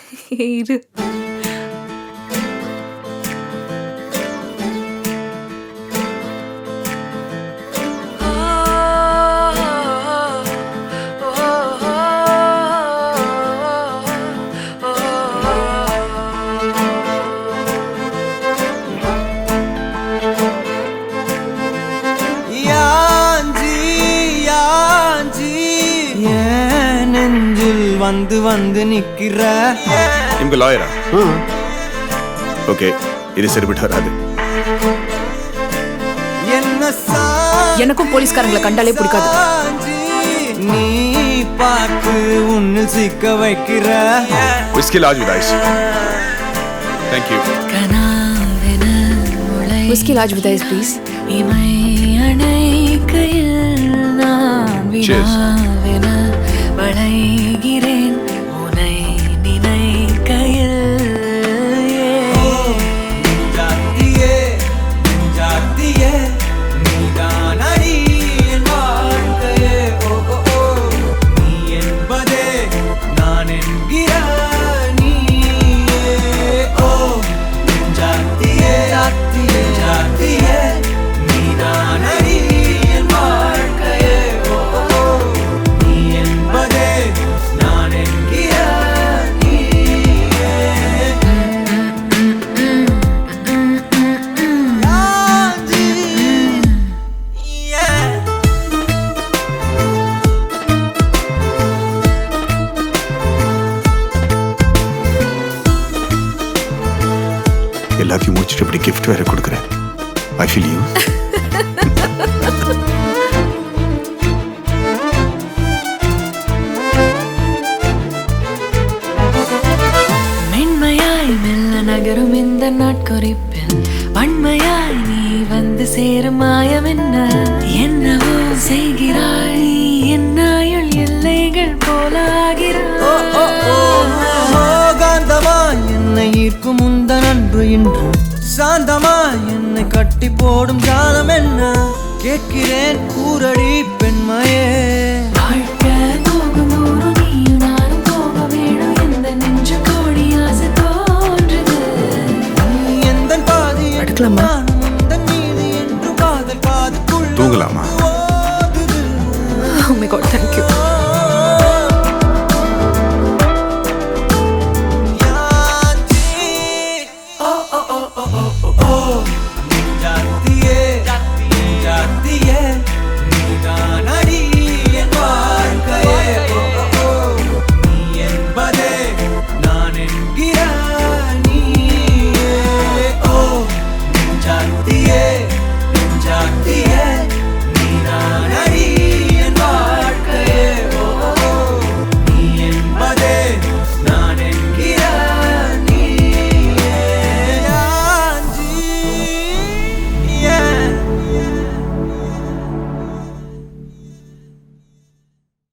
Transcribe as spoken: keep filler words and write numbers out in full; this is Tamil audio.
இரு. வந்து வந்து நிக்கிற இங்க லாயரா? ஓகே, இது சரிபட்டு வராது. எனக்கும் போலீஸ்காரங்களை கண்டாலே பிடிக்காது. நீ பார்த்து உன்னு சிக்க வைக்கிற whisky large with ice. Thank you. Whisky large with ice please. Cheers. வளைகிறேன் உனை நினைக்கையில். ஜாத்தியே ஜாத்தியே நீதான் அடி என் வாழ்க்கையே. ஓ ஓ ஓ நீ என்பதே நான் என்கிற நீயே. ஓ ஜாத்தியே ஜாத்தியே ஜாத்தியே நீதான் அடி என் வாழ்க்கையே. ஓ ஓ நீ என்பதே நான் என்கிற நீயே. யாஞ்சி yeah. எல்லாத்தையும் முடிச்சுட்டு இப்படி கிஃப்ட் வேற கொடுக்குறேன். I feel you. மென்மையாய் மெல்ல நகரும் இந்த நாட்குறிப்பில் வன்மையாய் நீ வந்து சேரும் மாயம் என்ன? என்னவோ செய்கிறாய் நீ என்னாயுள் எல்லைகள் போலாகிறாய். காந்தமா என்னை ஈர்க்கும் உந்த நன்று இன்று சாந்தமா என்னை கட்டி போடும் ஜாலம் என்ன? கேட்கிறேன் கூரடி பெண்மையே. வாழ்க்கை போகும் நூறு நீயும் நானும் போக வேணும். எந்த நெஞ்சு கோடி ஆசை தோன்றுது. நீ எந்தன் பாதி அடுக்கலாமா? நான் உந்தன் மீது என்று காதல் காதுக்குள் தூங்கலாமா? ஓடுது. Oh my God, thank you. Yeah.